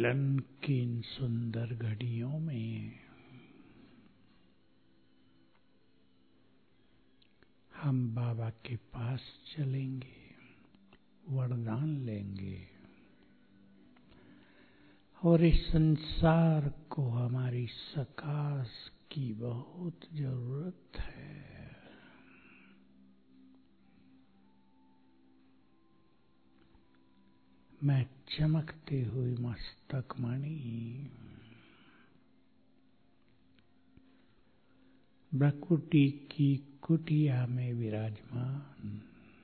मिलन की इन सुंदर घड़ियों में हम बाबा के पास चलेंगे, वरदान लेंगे और इस संसार को हमारी सकाश की बहुत जरूरत है। मैं चमकती हुई मस्तक मणि भ्रकुटी की कुटिया में विराजमान,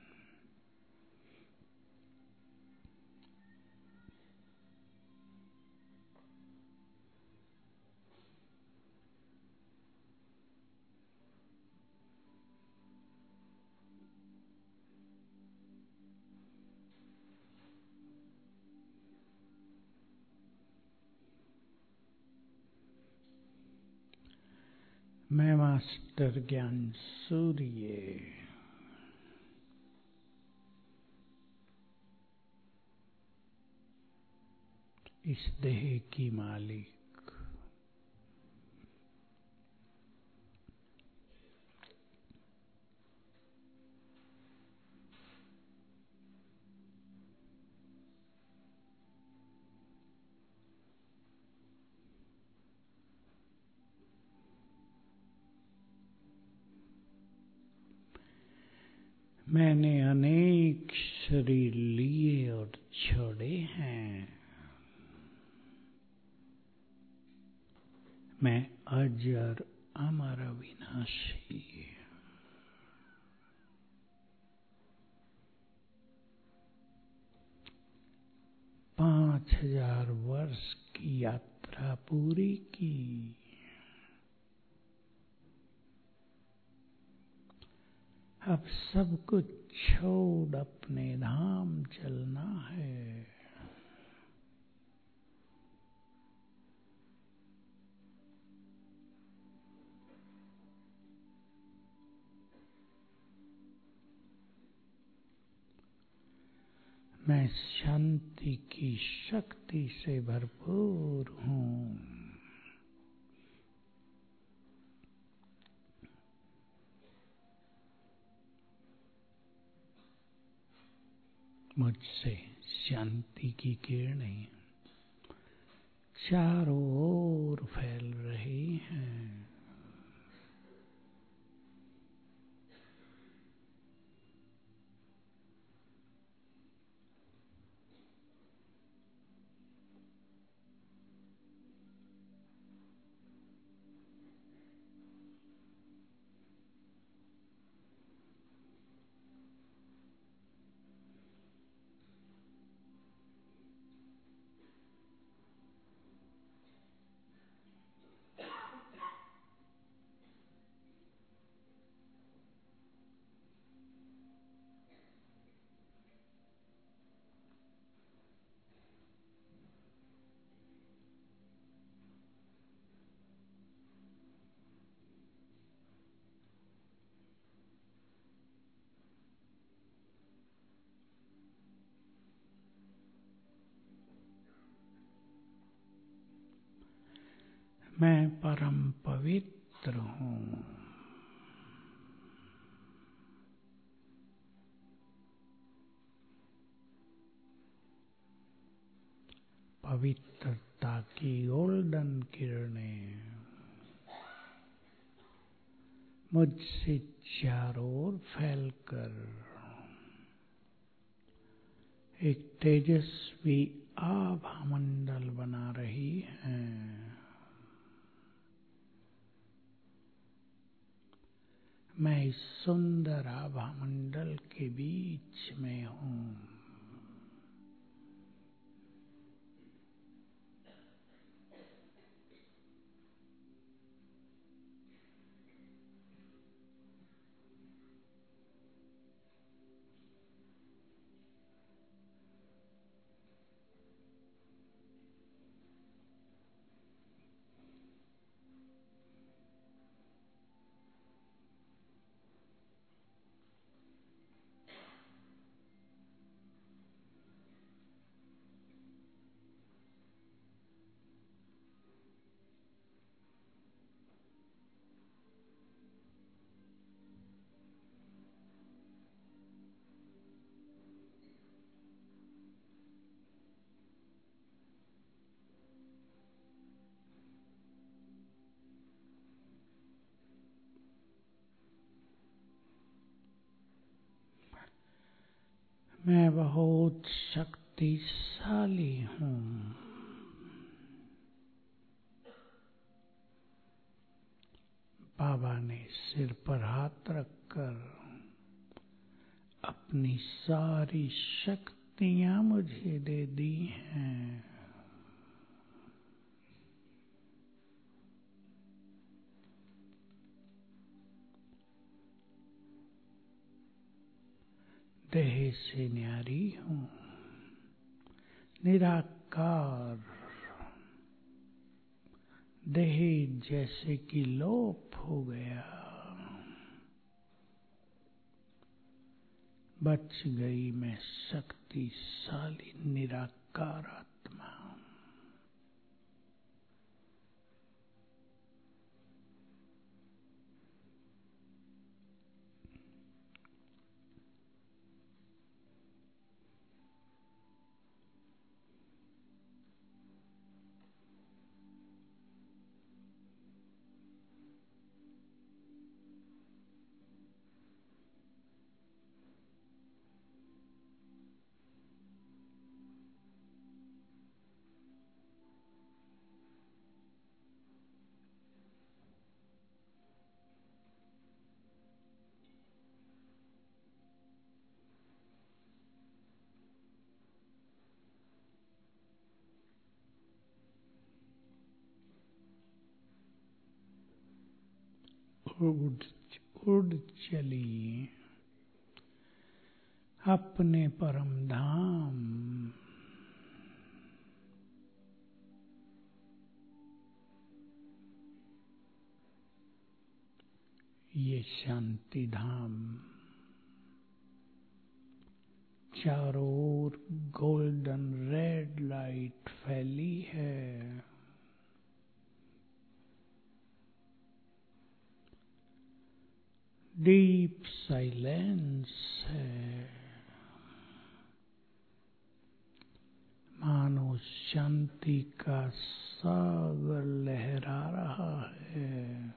मैं मास्टर ज्ञान सूर्य इस देह की मालिक मैंने अनेक शरीर लिए और छोड़े हैं। मैं अजर अमर अविनाशी 5000 वर्ष की यात्रा पूरी की। अब सब कुछ छोड़ अपने धाम चलना है। मैं शांति की शक्ति से भरपूर हूँ। मुझसे शांति की किरणें चारों ओर फैल रही हैं। मैं परम पवित्र हूँ। पवित्रता की गोल्डन किरणें मुझसे चारों ओर फैलकर एक तेजस्वी आभामंडल बना रही हैं। मैं इस सुंदर आभामंडल के बीच में हूँ। मैं बहुत शक्तिशाली हूँ। बाबा ने सिर पर हाथ रखकर अपनी सारी शक्तियाँ मुझे दे दी हैं। देह से न्यारी हूँ, निराकार। देह जैसे कि लोप हो गया, बच गई मैं शक्तिशाली निराकार आत्मा। उड़ चलिए अपने परम धाम। ये शांति धाम चारों ओर गोल्डन रेड लाइट फैली है। डीप साइलेंस है, मानो शांति का सागर लहरा रहा है।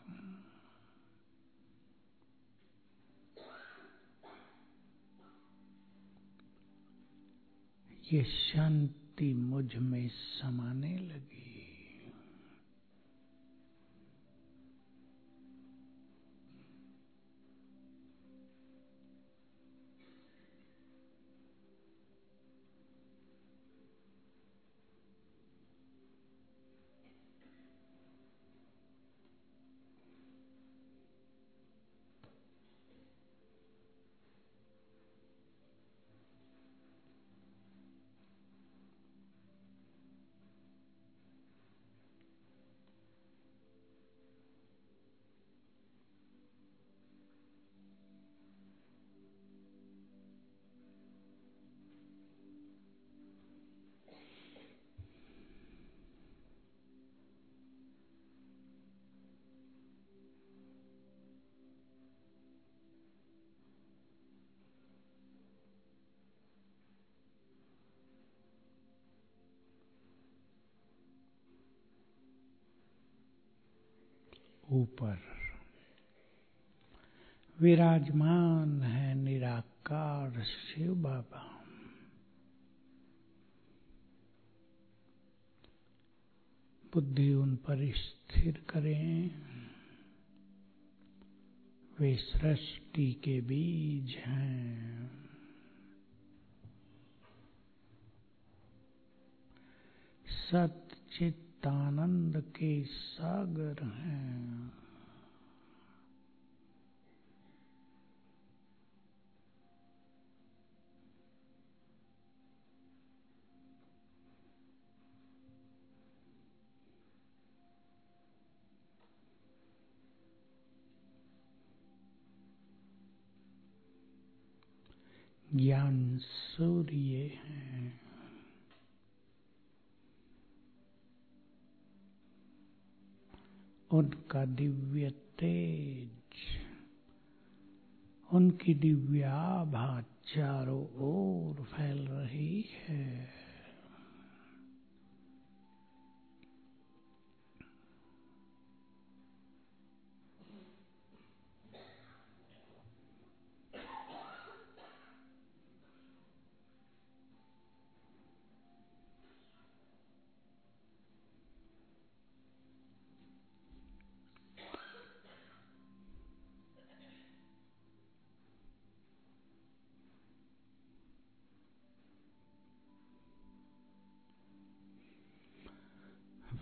ये शांति मुझ में समाने लगी। ऊपर विराजमान है निराकार शिव बाबा। बुद्धि उन पर स्थिर करें। वे सृष्टि के बीज हैं। सच्चित आनंद के सागर हैं। ज्ञान सूर्य हैं। उनका दिव्य तेज, उनकी दिव्य आभा चारों ओर फैल रही है।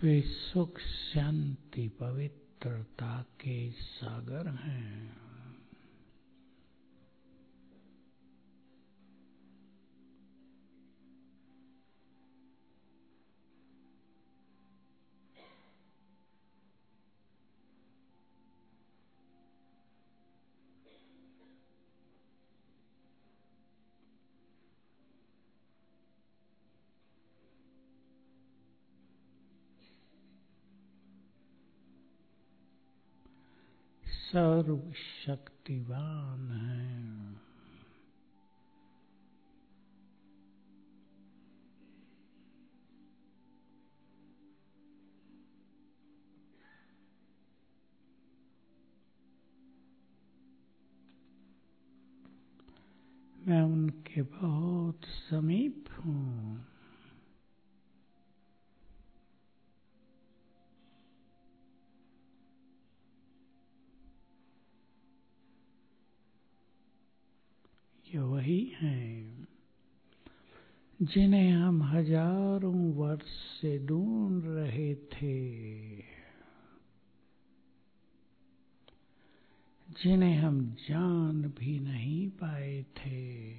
वे सुख शांति पवित्रता के सागर हैं। सर्वशक्तिवान है। मैं उनके बहुत समीप हूँ। ये वही हैं जिन्हें हम हजारों वर्ष से ढूंढ रहे थे, जिन्हें हम जान भी नहीं पाए थे।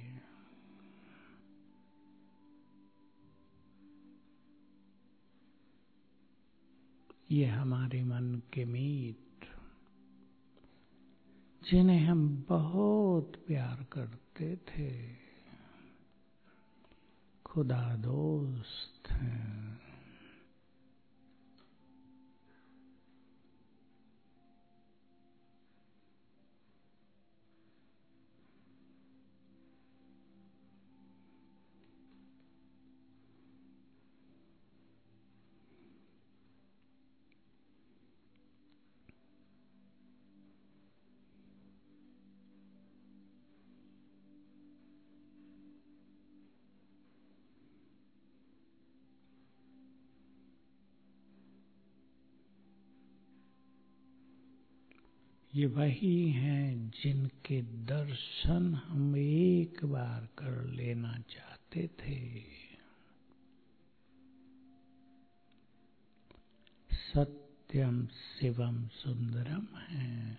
ये हमारे मन के मीत, जिन्हें हम बहुत प्यार करते थे, खुदा दोस्त हैं। ये वही हैं जिनके दर्शन हम एक बार कर लेना चाहते थे। सत्यम शिवम सुंदरम है।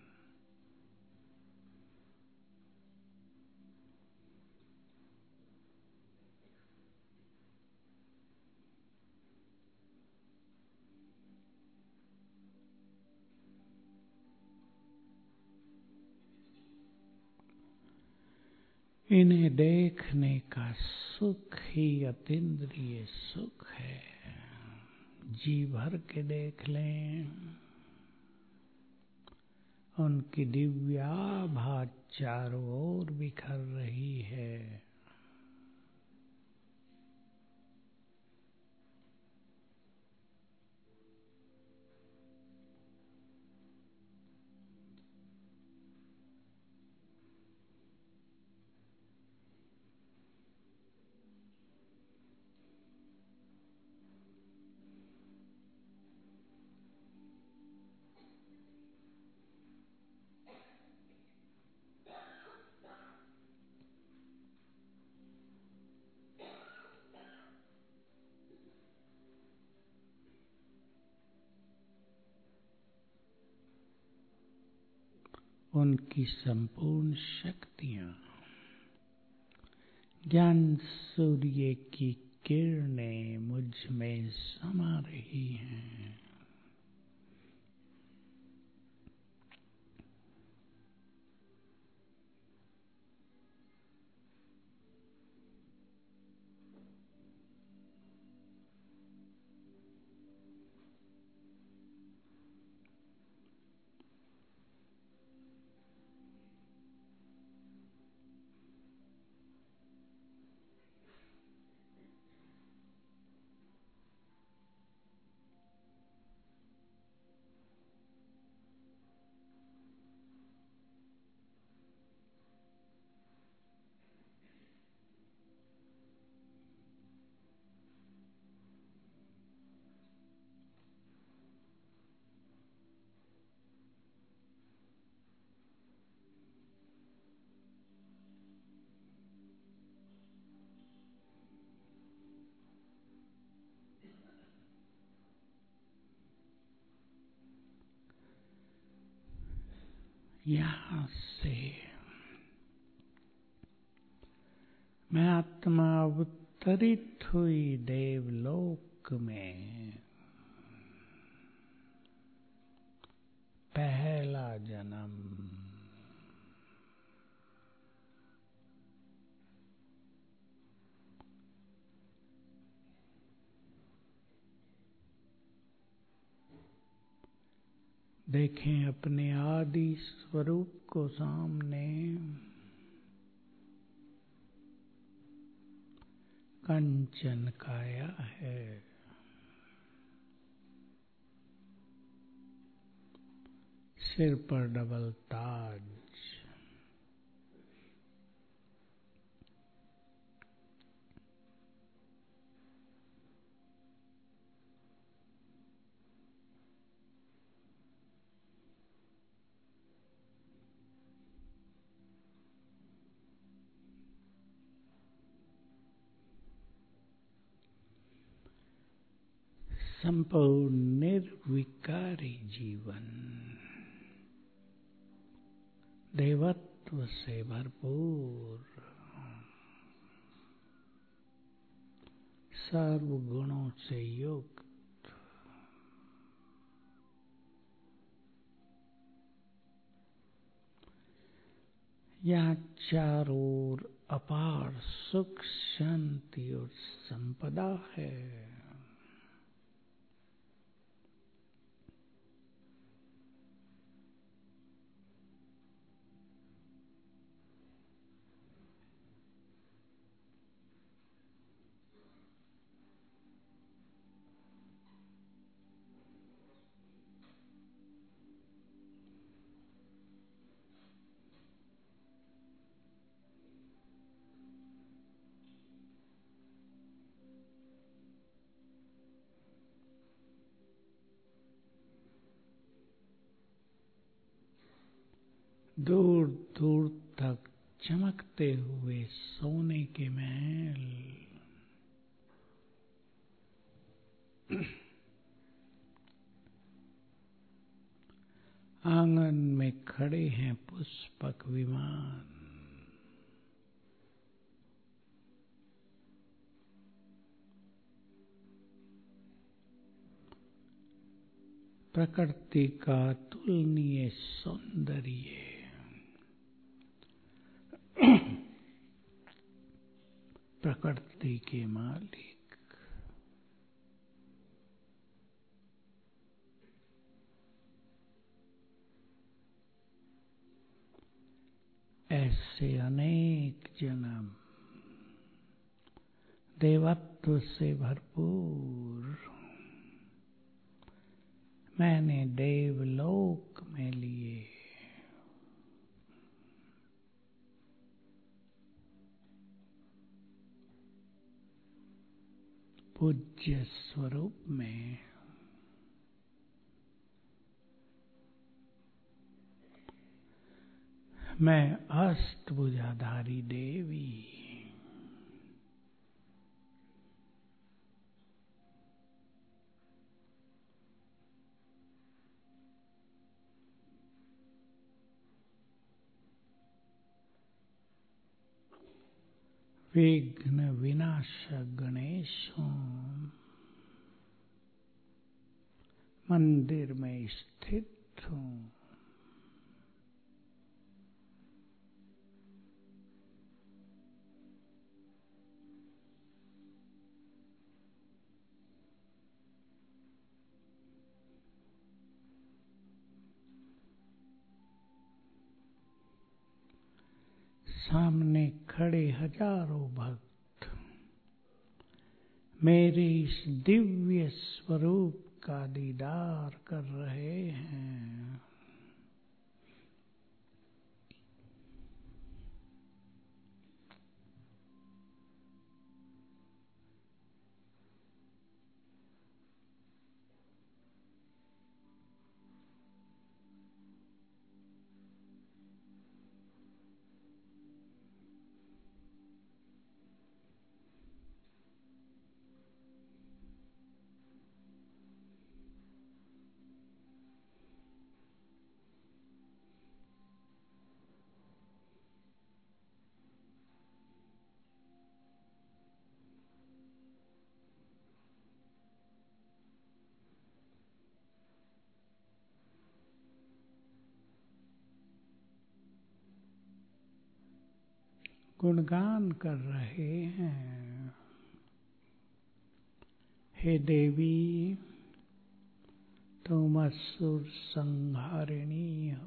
इन्हें देखने का सुख ही अतीन्द्रिय सुख है। जी भर के देख लें, उनकी दिव्याभा चारों ओर बिखर रही है। उनकी संपूर्ण शक्तियां ज्ञान सूर्य की किरणें मुझ में समा रही हैं। यहाँ से मैं आत्मा अवतरित हुई देवलोक में। पहला जन्म। देखें अपने आदि स्वरूप को सामने। कंचन काया है। सिर पर डबल ताज। संपूर्ण निर्विकारी जीवन। देवत्व से भरपूर। सर्व गुणों से युक्त। यहाँ चारों ओर अपार सुख शांति और संपदा है। दूर दूर तक चमकते हुए सोने के महल। आंगन में खड़े हैं पुष्पक विमान। प्रकृति का अतुलनीय सौंदर्य। प्रकृति के मालिक। ऐसे अनेक जन्म देवत्व से भरपूर मैंने देवलोक में लिए। पूज्य स्वरूप में मैं अष्टभुजाधारी देवी। विघ्न विनाशक गणेश हूँ। मंदिर में स्थित हूँ। सामने खड़े हजारों भक्त मेरे इस दिव्य स्वरूप का दीदार कर रहे हैं। गुणगान कर रहे हैं। हे देवी, तुम असुर संहारिणी हो,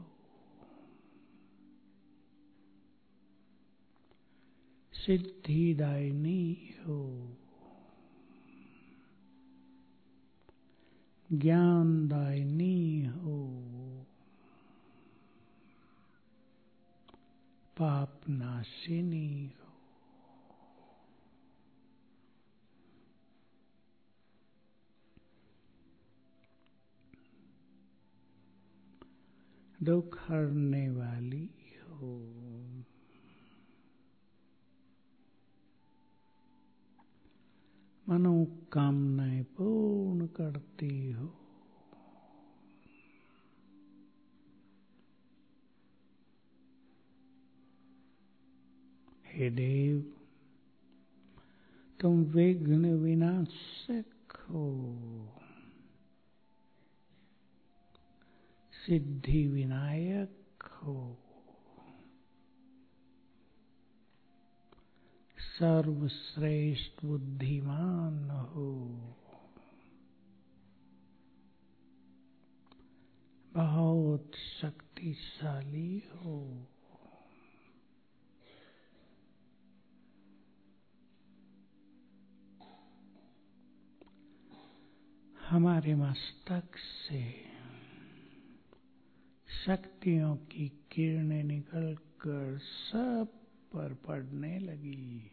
सिद्धिदायिनी हो, ज्ञानदायिनी हो, पापनाशिनी हो। दुख हरने वाली हो, मनोकामनाएं पूर्ण करती हो। हे देव, तुम विघ्न विनाशक हो, सिद्धि विनायक हो, सर्वश्रेष्ठ बुद्धिमान हो, बहुत शक्तिशाली हो। हमारे मस्तक से शक्तियों की किरणें निकलकर सब पर पड़ने लगी।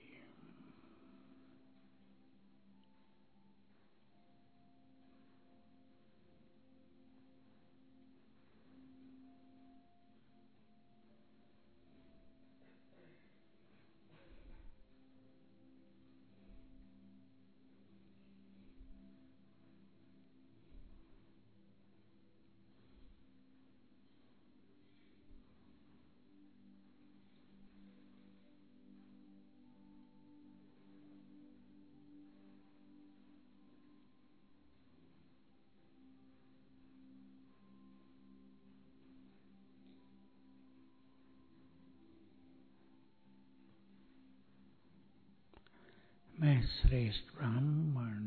मैं श्रेष्ठ ब्राह्मण,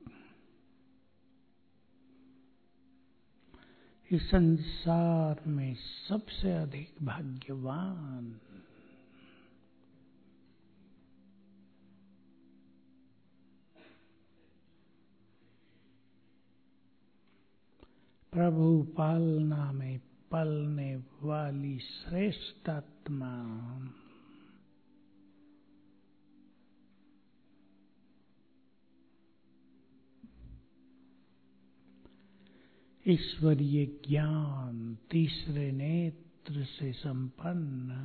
इस संसार में सबसे अधिक भाग्यवान, प्रभु पालना में पलने वाली श्रेष्ठ आत्मा, ईश्वरीय ज्ञान तीसरे नेत्र से संपन्न,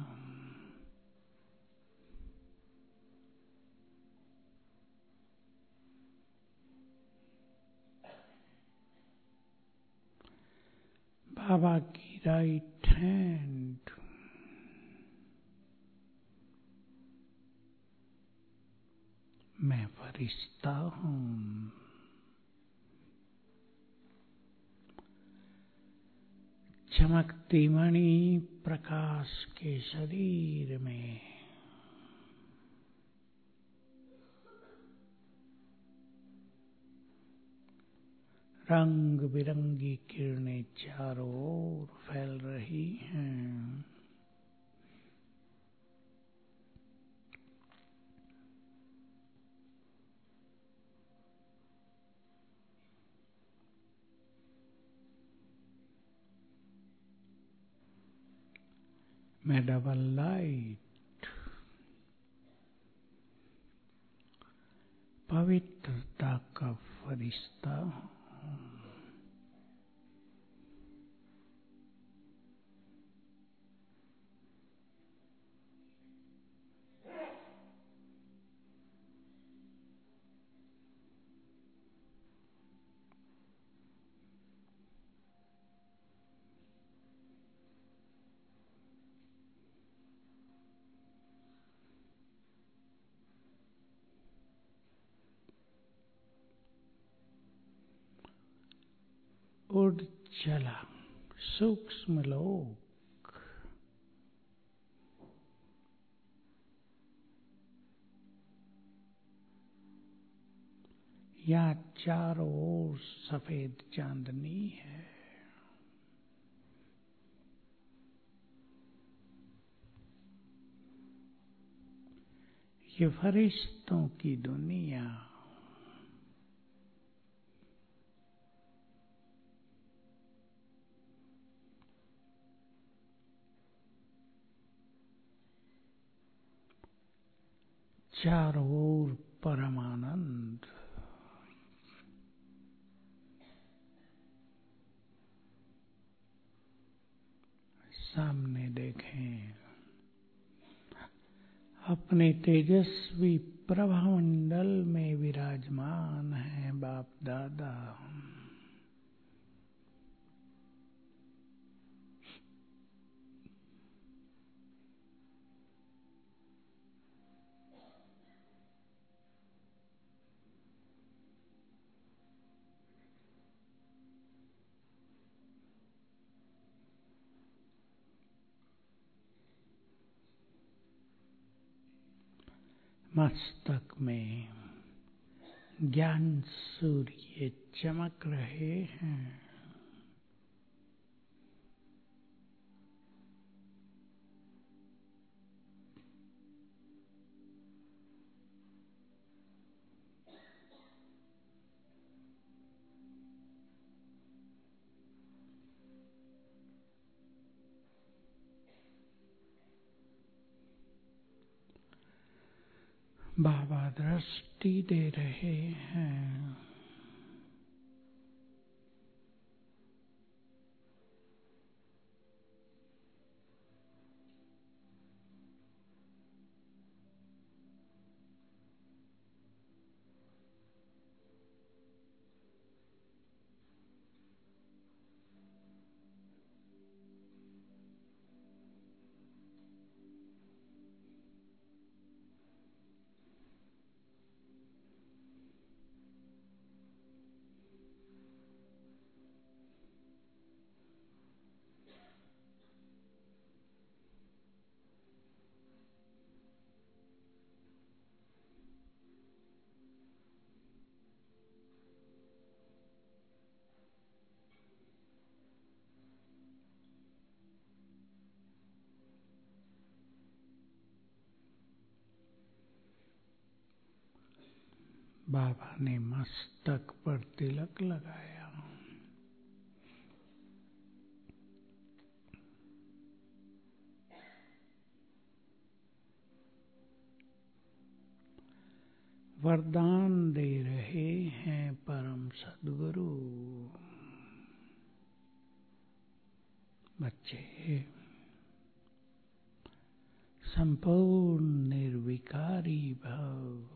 बाबा की राइट हैंड, मैं फरिश्ता हूँ। चमकती मणि प्रकाश के शरीर में रंग बिरंगी किरणें चारों ओर फैल रही हैं। मैं डबल लाइट, पवित्रता का फरिश्ता हूँ। उड़ चला सूक्ष्म लोक, यहाँ चारों ओर सफेद चांदनी है। ये फरिश्तों की दुनिया। चारों ओर परमानंद। सामने देखें, अपने तेजस्वी प्रभामंडल में विराजमान है बाप दादा। मस्तक में ज्ञान सूर्य चमक रहे हैं। बाबा दृष्टि दे रहे हैं। बाबा ने मस्तक पर तिलक लगाया। वरदान दे रहे हैं परम सद्गुरु। बच्चे, संपूर्ण निर्विकारी भव।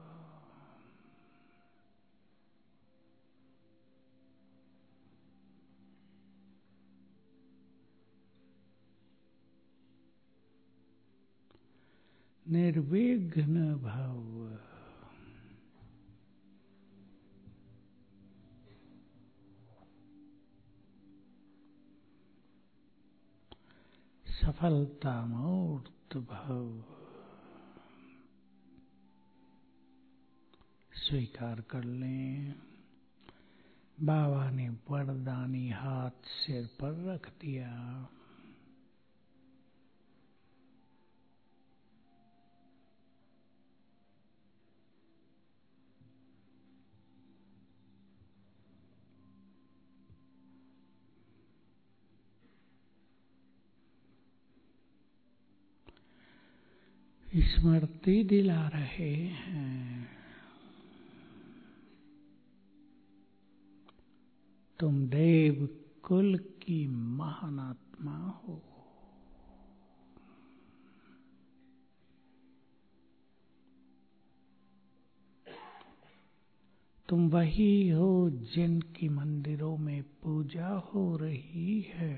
निर्विघ्न भव। सफलता मूर्त भव। स्वीकार कर लें। बाबा ने वरदानी हाथ सिर पर रख दिया। स्मृति दिला रहे हैं, तुम देव कुल की महान आत्मा हो। तुम वही हो जिनकी मंदिरों में पूजा हो रही है।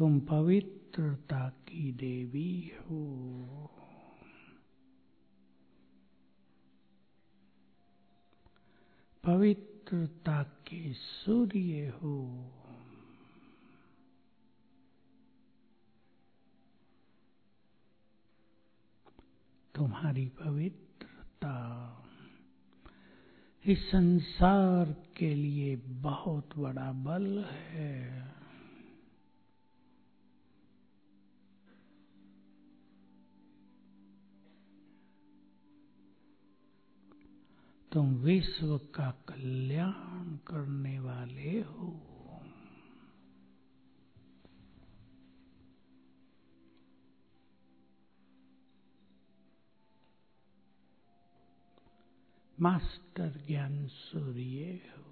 तुम पवित्रता की देवी हो। पवित्रता के सूर्य हो। तुम्हारी पवित्रता इस संसार के लिए बहुत बड़ा बल है। तुम विश्व का कल्याण करने वाले हो। मास्टर ज्ञान सूर्य हो।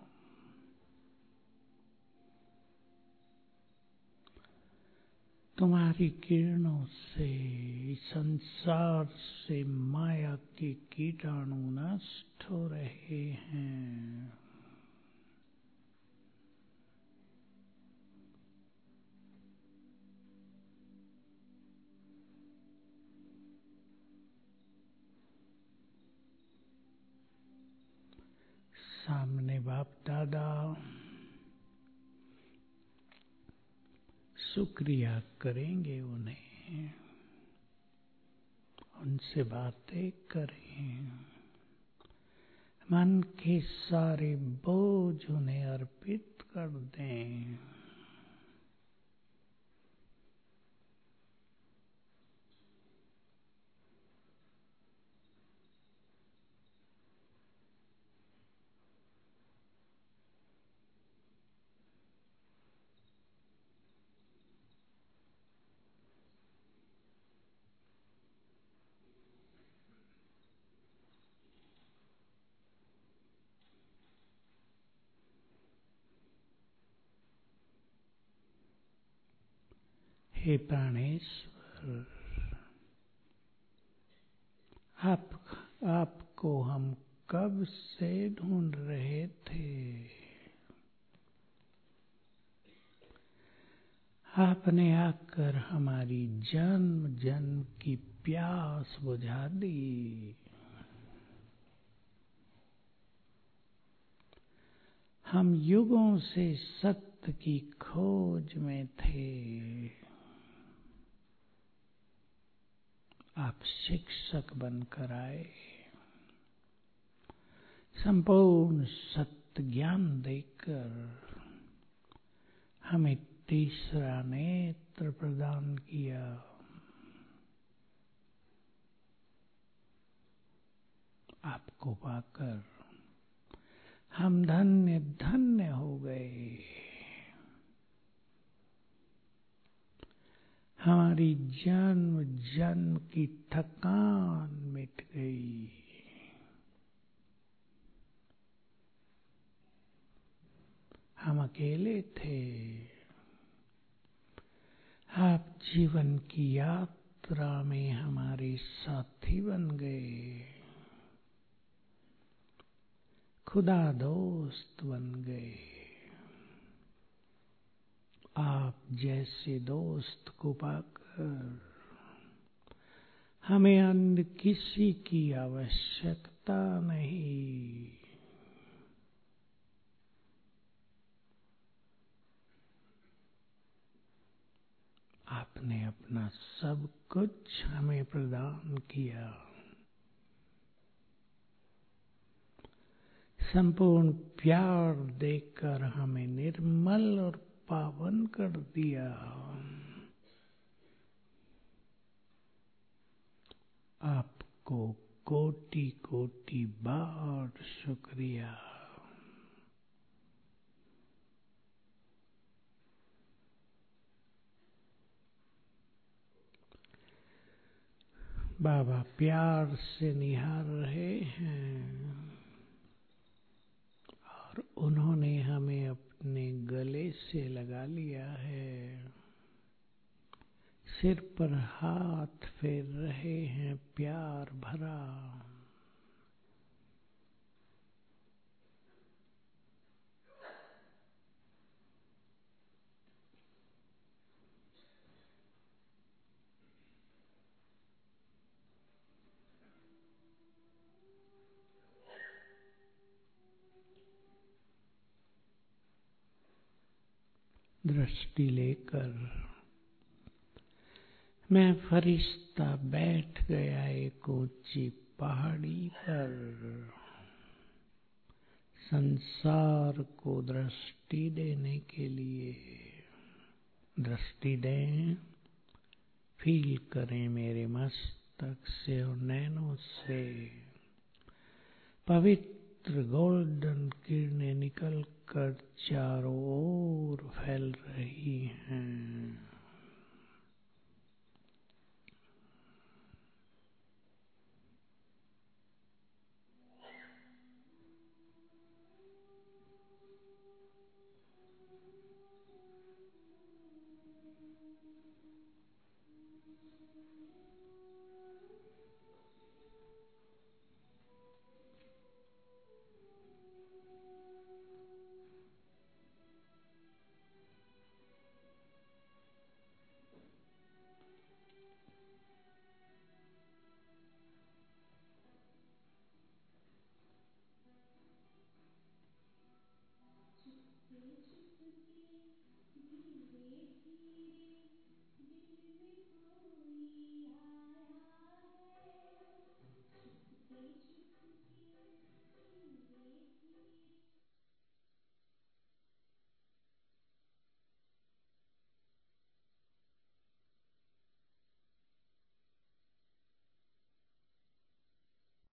तुम्हारी किरणों से इस संसार से माया के कीटाणु नष्ट हो रहे हैं। सामने बाप दादा शुक्रिया करेंगे, उन्हें उनसे बातें करें। मन के सारे बोझ उन्हें अर्पित कर दें। हे प्राणेश्वर, आपको हम कब से ढूंढ रहे थे। आपने आकर हमारी जन्म जन्म की प्यास बुझा दी। हम युगों से सत्य की खोज में थे। आप शिक्षक बनकर आए, संपूर्ण सत्य ज्ञान देकर हमें तीसरा नेत्र प्रदान किया। आपको पाकर हम धन्य धन्य हो गए। हमारी जन्म जन्म की थकान मिट गई। हम अकेले थे, आप जीवन की यात्रा में हमारे साथी बन गए, खुदा दोस्त बन गए। आप जैसे दोस्त को पाकर हमें अन्य किसी की आवश्यकता नहीं। आपने अपना सब कुछ हमें प्रदान किया। संपूर्ण प्यार देकर हमें निर्मल और पावन कर दिया। आपको कोटि कोटि बार शुक्रिया। बाबा प्यार से निहार रहे हैं और उन्होंने हमें अपने गले से लगा लिया है। सिर पर हाथ फेर रहे हैं प्यार भरा। दृष्टि लेकर मैं फरिश्ता बैठ गया एक ऊंची पहाड़ी पर। संसार को दृष्टि देने के लिए। दृष्टि दें, फील करें मेरे मस्तक से और नैनों से। पवित्र गोल्डन किरणें निकल कर चारों ओर फैल रही हैं।